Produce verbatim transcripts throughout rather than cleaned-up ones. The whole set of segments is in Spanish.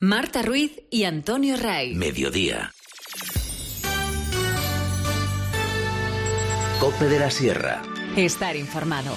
Marta Ruiz y Antonio Ray. Mediodía. COPE de la Sierra. Estar informado.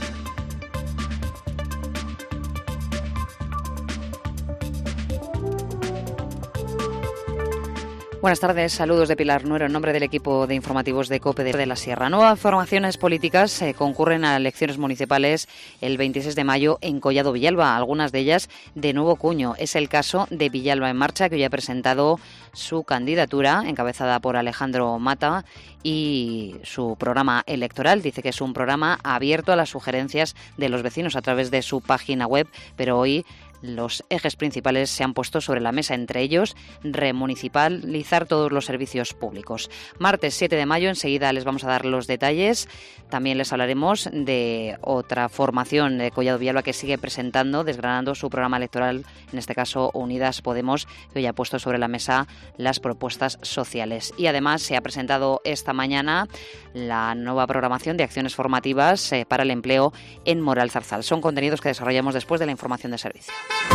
Buenas tardes, saludos de Pilar Nuero en nombre del equipo de informativos de COPE de la Sierra. Nuevas formaciones políticas eh, concurren a elecciones municipales el veintiséis de mayo en Collado Villalba, algunas de ellas de nuevo cuño. Es el caso de Villalba en Marcha, que hoy ha presentado su candidatura, encabezada por Alejandro Mata, y su programa electoral. Dice que es un programa abierto a las sugerencias de los vecinos a través de su página web, pero hoy los ejes principales se han puesto sobre la mesa, entre ellos remunicipalizar todos los servicios públicos. Martes siete de mayo, enseguida les vamos a dar los detalles. También les hablaremos de otra formación de Collado Villalba que sigue presentando, desgranando su programa electoral, en este caso Unidas Podemos, que hoy ha puesto sobre la mesa las propuestas sociales. Y además se ha presentado esta mañana la nueva programación de acciones formativas eh, para el empleo en Moral Zarzal. Son contenidos que desarrollamos después de la información de servicio.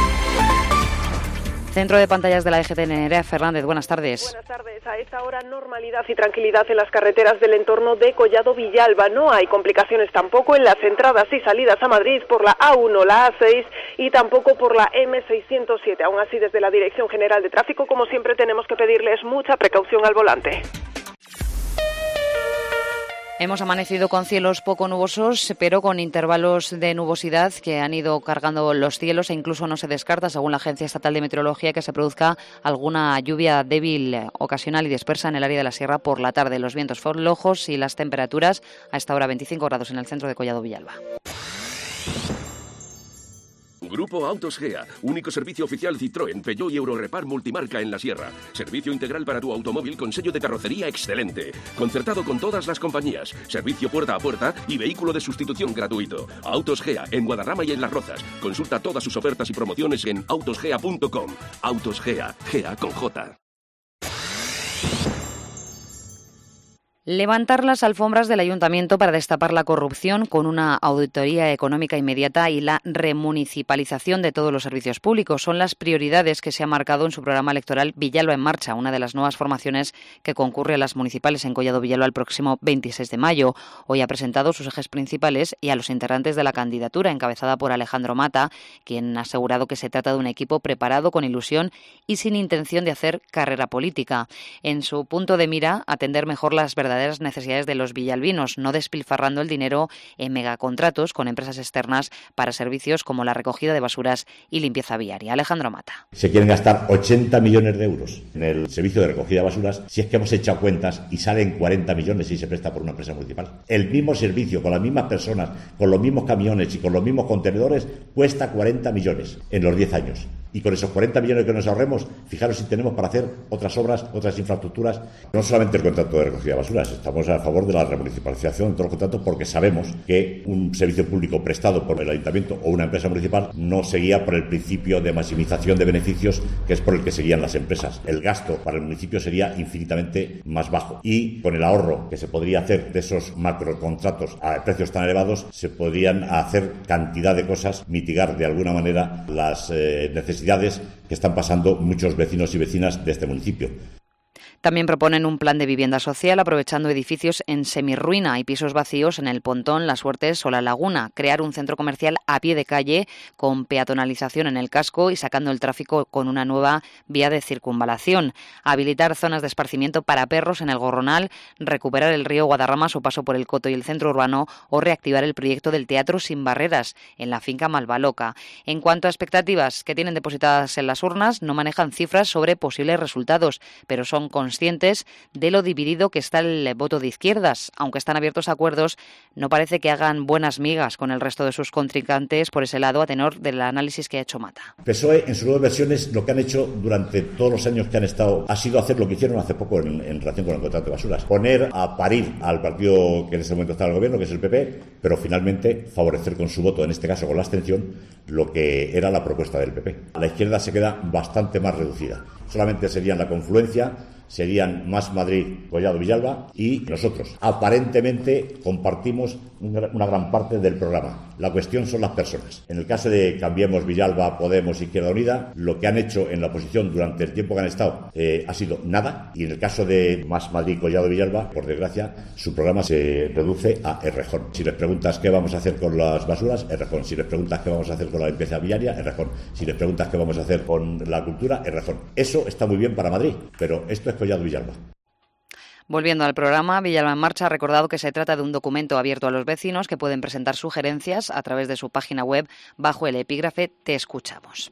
Centro de pantallas de la E G T, Nerea Fernández, buenas tardes. Buenas tardes. A esta hora, normalidad y tranquilidad en las carreteras del entorno de Collado Villalba. No hay complicaciones tampoco en las entradas y salidas a Madrid por la A uno, la A seis y tampoco por la eme seiscientos siete. Aún así, desde la Dirección General de Tráfico, como siempre, tenemos que pedirles mucha precaución al volante. Hemos amanecido con cielos poco nubosos, pero con intervalos de nubosidad que han ido cargando los cielos, e incluso no se descarta, según la Agencia Estatal de Meteorología, que se produzca alguna lluvia débil, ocasional y dispersa en el área de la sierra por la tarde. Los vientos flojos y las temperaturas a esta hora veinticinco grados en el centro de Collado Villalba. Grupo Autos Gea, único servicio oficial Citroën, Peugeot y Eurorepar multimarca en la Sierra. Servicio integral para tu automóvil con sello de carrocería excelente. Concertado con todas las compañías. Servicio puerta a puerta y vehículo de sustitución gratuito. Autos Gea, en Guadarrama y en Las Rozas. Consulta todas sus ofertas y promociones en autosgea punto com. Autos Gea, Gea con J. Levantar las alfombras del ayuntamiento para destapar la corrupción con una auditoría económica inmediata y la remunicipalización de todos los servicios públicos son las prioridades que se ha marcado en su programa electoral Villalba en Marcha, una de las nuevas formaciones que concurre a las municipales en Collado Villalba el próximo veintiséis de mayo. Hoy ha presentado sus ejes principales y a los integrantes de la candidatura, encabezada por Alejandro Mata, quien ha asegurado que se trata de un equipo preparado, con ilusión y sin intención de hacer carrera política. En su punto de mira, atender mejor las verdaderas verdaderas necesidades de los villalbinos, no despilfarrando el dinero en megacontratos con empresas externas para servicios como la recogida de basuras y limpieza viaria. Alejandro Mata. Se quieren gastar ochenta millones de euros en el servicio de recogida de basuras, si es que hemos echado cuentas y salen cuarenta millones y se presta por una empresa municipal. El mismo servicio, con las mismas personas, con los mismos camiones y con los mismos contenedores, cuesta cuarenta millones en los diez años. Y con esos cuarenta millones que nos ahorremos, fijaros si tenemos para hacer otras obras, otras infraestructuras. No solamente el contrato de recogida de basuras, estamos a favor de la remunicipalización de todos los contratos, porque sabemos que un servicio público prestado por el ayuntamiento o una empresa municipal no se guía por el principio de maximización de beneficios, que es por el que se guían las empresas. El gasto para el municipio sería infinitamente más bajo. Y con el ahorro que se podría hacer de esos macrocontratos a precios tan elevados, se podrían hacer cantidad de cosas, mitigar de alguna manera las eh, necesidades que están pasando muchos vecinos y vecinas de este municipio. También proponen un plan de vivienda social aprovechando edificios en semirruina y pisos vacíos en el Pontón, Las Huertes o La Laguna. Crear un centro comercial a pie de calle con peatonalización en el casco y sacando el tráfico con una nueva vía de circunvalación. Habilitar zonas de esparcimiento para perros en el Gorronal, recuperar el río Guadarrama a su paso por el Coto y el centro urbano o reactivar el proyecto del Teatro Sin Barreras en la finca Malvaloca. En cuanto a expectativas que tienen depositadas en las urnas, no manejan cifras sobre posibles resultados, pero son conscientes conscientes de lo dividido que está el voto de izquierdas. Aunque están abiertos a acuerdos, no parece que hagan buenas migas con el resto de sus contrincantes por ese lado, a tenor del análisis que ha hecho Mata. P S O E, en sus nuevas versiones, lo que han hecho durante todos los años que han estado ha sido hacer lo que hicieron hace poco en, en relación con el contrato de basuras. Poner a parir al partido que en ese momento está en el gobierno, que es el P P, pero finalmente favorecer con su voto, en este caso con la abstención, lo que era la propuesta del P P. La izquierda se queda bastante más reducida. Solamente serían la confluencia serían Más Madrid, Collado Villalba y nosotros. Aparentemente compartimos una gran parte del programa. La cuestión son las personas. En el caso de Cambiemos, Villalba, Podemos, Izquierda Unida, lo que han hecho en la oposición durante el tiempo que han estado eh, ha sido nada, y en el caso de Más Madrid, Collado Villalba, por desgracia, su programa se reduce a Errejón. Si les preguntas qué vamos a hacer con las basuras, Errejón. Si les preguntas qué vamos a hacer con la limpieza viaria, Errejón. Si les preguntas qué vamos a hacer con la cultura, Errejón. Eso está muy bien para Madrid, pero esto es Collado Villalba. Volviendo al programa, Villalba en Marcha ha recordado que se trata de un documento abierto a los vecinos que pueden presentar sugerencias a través de su página web bajo el epígrafe Te escuchamos.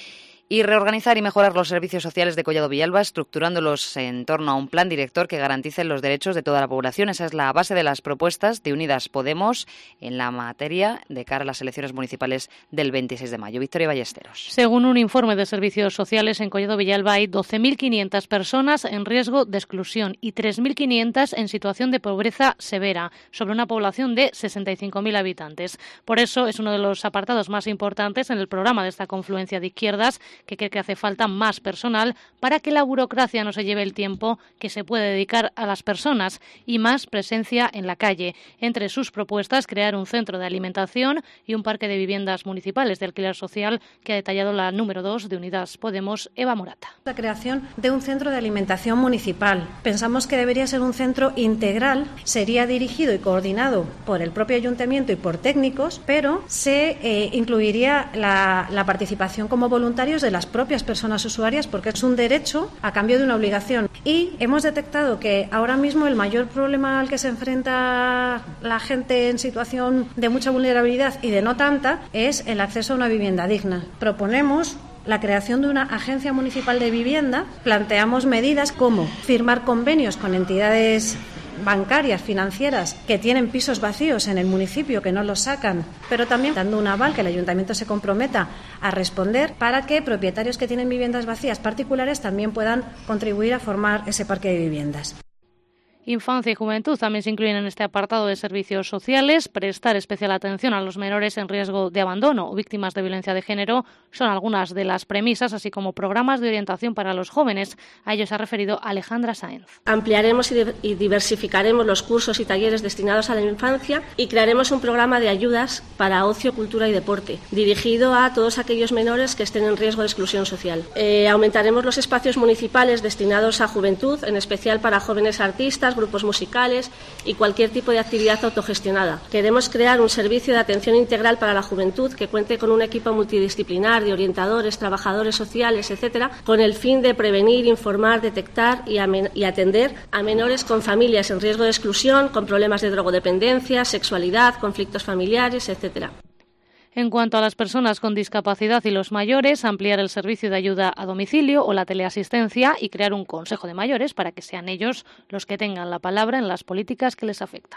Y reorganizar y mejorar los servicios sociales de Collado Villalba, estructurándolos en torno a un plan director que garantice los derechos de toda la población. Esa es la base de las propuestas de Unidas Podemos en la materia de cara a las elecciones municipales del veintiséis de mayo. Victoria Ballesteros. Según un informe de servicios sociales, en Collado Villalba hay doce mil quinientas personas en riesgo de exclusión y tres mil quinientas en situación de pobreza severa, sobre una población de sesenta y cinco mil habitantes. Por eso es uno de los apartados más importantes en el programa de esta confluencia de izquierdas, que cree que hace falta más personal para que la burocracia no se lleve el tiempo que se puede dedicar a las personas, y más presencia en la calle. Entre sus propuestas, crear un centro de alimentación y un parque de viviendas municipales de alquiler social, que ha detallado la número dos de Unidas Podemos, Eva Morata. La creación de un centro de alimentación municipal. Pensamos que debería ser un centro integral, sería dirigido y coordinado por el propio ayuntamiento y por técnicos, pero se eh, incluiría la, la participación como voluntarios de las propias personas usuarias, porque es un derecho a cambio de una obligación. Y hemos detectado que ahora mismo el mayor problema al que se enfrenta la gente en situación de mucha vulnerabilidad y de no tanta es el acceso a una vivienda digna. Proponemos la creación de una agencia municipal de vivienda. Planteamos medidas como firmar convenios con entidades bancarias, financieras, que tienen pisos vacíos en el municipio, que no los sacan, pero también dando un aval que el ayuntamiento se comprometa a responder para que propietarios que tienen viviendas vacías particulares también puedan contribuir a formar ese parque de viviendas. Infancia y juventud también se incluyen en este apartado de servicios sociales. Prestar especial atención a los menores en riesgo de abandono o víctimas de violencia de género son algunas de las premisas, así como programas de orientación para los jóvenes. A ello se ha referido Alejandra Sáenz. Ampliaremos y diversificaremos los cursos y talleres destinados a la infancia y crearemos un programa de ayudas para ocio, cultura y deporte, dirigido a todos aquellos menores que estén en riesgo de exclusión social. Eh, aumentaremos los espacios municipales destinados a juventud, en especial para jóvenes artistas, grupos musicales y cualquier tipo de actividad autogestionada. Queremos crear un servicio de atención integral para la juventud que cuente con un equipo multidisciplinar de orientadores, trabajadores sociales, etcétera, con el fin de prevenir, informar, detectar y, y atender a menores con familias en riesgo de exclusión, con problemas de drogodependencia, sexualidad, conflictos familiares, etcétera. En cuanto a las personas con discapacidad y los mayores, ampliar el servicio de ayuda a domicilio o la teleasistencia y crear un consejo de mayores para que sean ellos los que tengan la palabra en las políticas que les afectan.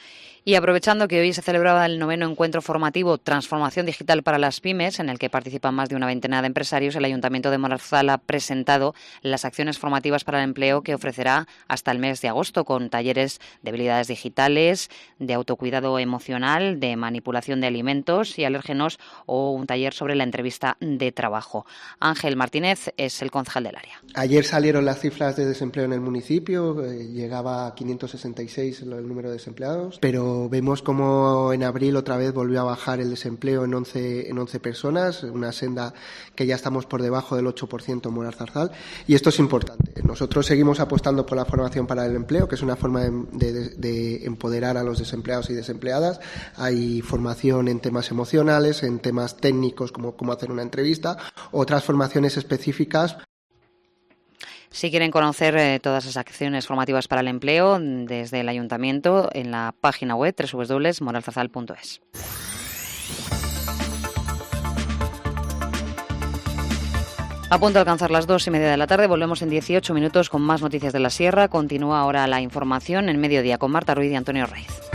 Y aprovechando que hoy se celebraba el noveno encuentro formativo Transformación Digital para las Pymes, en el que participan más de una veintena de empresarios, el Ayuntamiento de Morarzal ha presentado las acciones formativas para el empleo que ofrecerá hasta el mes de agosto, con talleres de habilidades digitales, de autocuidado emocional, de manipulación de alimentos y alérgenos o un taller sobre la entrevista de trabajo. Ángel Martínez es el concejal del área. Ayer salieron las cifras de desempleo en el municipio, eh, llegaba a quinientos sesenta y seis el número de desempleados, pero vemos como en abril otra vez volvió a bajar el desempleo en once, en once personas, una senda que ya estamos por debajo del ocho por ciento en Morazarzal, y esto es importante. Nosotros seguimos apostando por la formación para el empleo, que es una forma de, de, de empoderar a los desempleados y desempleadas. Hay formación en temas emocionales, en temas técnicos como cómo hacer una entrevista, otras formaciones específicas. Si quieren conocer eh, todas esas acciones formativas para el empleo desde el Ayuntamiento, en la página web doble u doble u doble u punto moralzarzal punto es. A punto de alcanzar las dos y media de la tarde, volvemos en dieciocho minutos con más noticias de la Sierra. Continúa ahora la información en Mediodía con Marta Ruiz y Antonio Raiz.